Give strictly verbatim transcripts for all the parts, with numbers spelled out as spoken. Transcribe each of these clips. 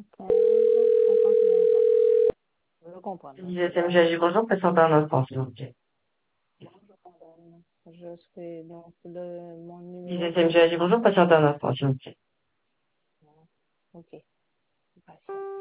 quinze, cinquante et un. Je comprends. Lisette M G A G, bonjour, patientez un instant, s'il vous plaît. Je serai donc le, mon numéro. Lisette M G A G, bonjour, patientez un instant, s'il vous plaît. Ok. Patient.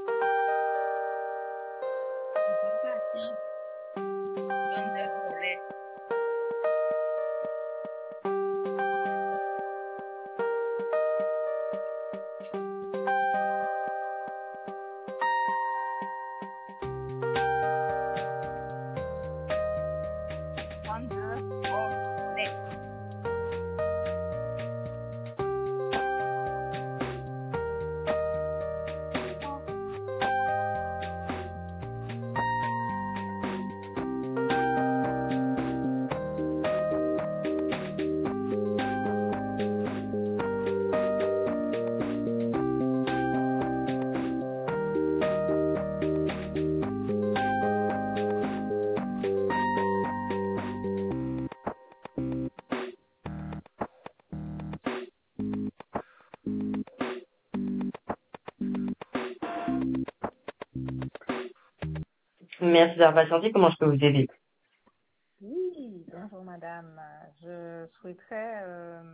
Merci d'avoir patienté, comment je peux vous aider? Oui, bonjour madame. Je souhaiterais euh,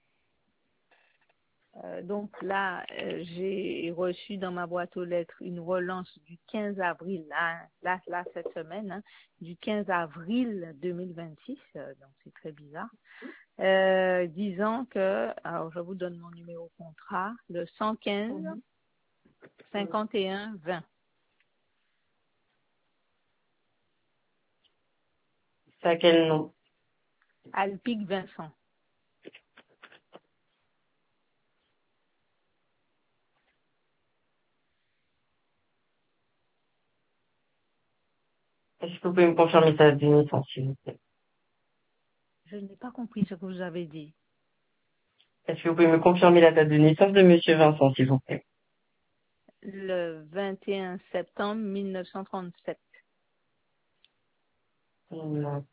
euh, donc là, euh, j'ai reçu dans ma boîte aux lettres une relance du quinze avril, là, là, là cette semaine, hein, du quinze avril deux mille vingt-six, euh, donc c'est très bizarre, euh, disant que, alors je vous donne mon numéro contrat, le cent quinze cinquante et un vingt. C'est à quel nom? Alpic Vincent. Est-ce que vous pouvez me confirmer sa date de naissance, s'il vous plaît? Je n'ai pas compris ce que vous avez dit. Est-ce que vous pouvez me confirmer la date de naissance de Monsieur Vincent, s'il vous plaît? Le vingt et un septembre mille neuf cent trente-sept. Non.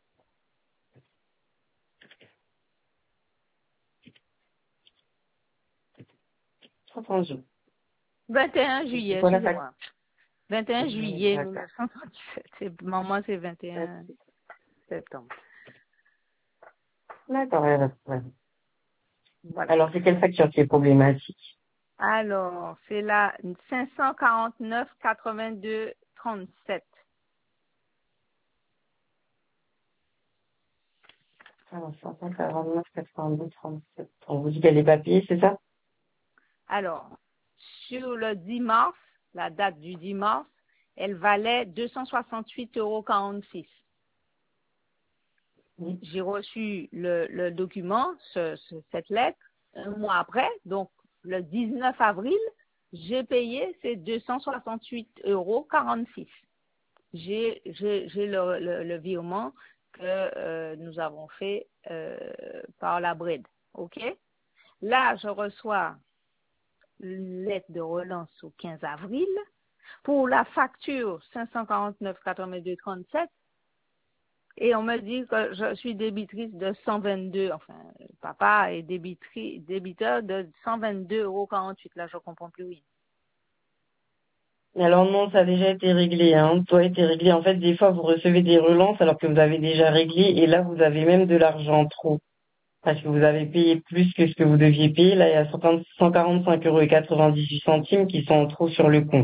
Entendu. vingt et un Et c'est juillet, quoi la fac? excusez-moi. vingt et un juillet D'accord. mille neuf cent trente-sept. C'est, maman, c'est vingt et un septembre. D'accord, il y a pas de problème. Voilà. Alors, c'est quelle facture qui est problématique? Alors, c'est la cinq cent quarante-neuf quatre-vingt-deux trente-sept. Alors, cinq cent quarante-neuf quatre-vingt-deux trente-sept. On vous dit qu'elle est pas payée, c'est ça? Alors, sur le dix mars, la date du dix mars, elle valait deux cent soixante-huit euros quarante-six. Oui. J'ai reçu le, le document, ce- ce- cette lettre, un mois après, donc le dix-neuf avril, j'ai payé ces deux cent soixante-huit euros quarante-six. J'ai, j'ai, j'ai le, le, le virement que euh, nous avons fait euh, par la bride. OK? Là, je reçois une lettre de relance au quinze avril. Pour la facture cinq cent quarante-neuf quatre-vingt-deux trente-sept, et on me dit que je suis débitrice de cent vingt-deux, enfin, papa est débitri, débiteur de cent vingt-deux euros quarante-huit. Là, je comprends plus rien. Alors non, ça a déjà été réglé, hein. Tout a été réglé. En fait, des fois, vous recevez des relances alors que vous avez déjà réglé et là, vous avez même de l'argent en trop. Parce que vous avez payé plus que ce que vous deviez payer. Là, il y a cent quarante-cinq euros et quatre-vingt-dix-huit centimes qui sont en trop sur le compte.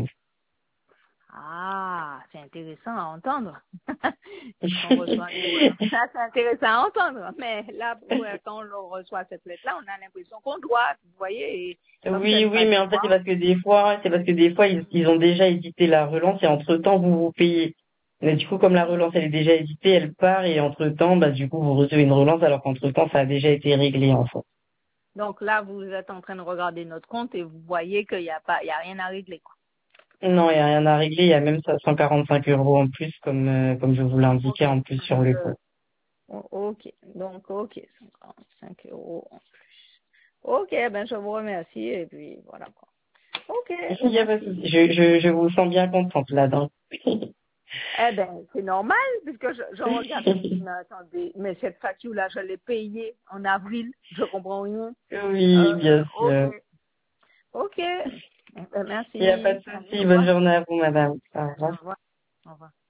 Ah, c'est intéressant à entendre. On reçoit des relances. Ça, c'est intéressant à entendre. Mais là, pour- quand on reçoit cette lettre-là, on a l'impression qu'on doit, vous voyez, et comme ce Oui, n'est oui, pas mais du en fait, c'est droit. parce que des fois, c'est parce que des fois, ils, ils ont déjà édité la relance et entre-temps, vous vous payez. Mais du coup, comme la relance, elle est déjà éditée, elle part et entre-temps, bah, du coup, vous recevez une relance alors qu'entre-temps, ça a déjà été réglé, en fait. Donc là, vous êtes en train de regarder notre compte et vous voyez qu'il n'y a pas, il y a rien à régler, quoi. Non, il n'y a rien à régler. Il y a même ça, cent quarante-cinq euros en plus, comme, euh, comme je vous Ok. l'indiquais, en plus Parce sur le que, compte. o- ok. Donc, ok. cent quarante-cinq euros en plus. Ok, ben, je vous remercie et puis voilà, quoi. Ok, Il y a pas de souci. merci. Je, je, je vous sens bien contente là-dedans. Eh ben, c'est normal, puisque je, je regarde, je me dis, mais attendez, mais cette facture-là, je l'ai payée en avril, je comprends rien. Oui, Euh, bien ok, sûr. ok, Eh ben, Il n'y a pas de merci. Allez, au souci. Bonne revoir. journée à vous, madame. Au Allez, revoir. au revoir. Au revoir.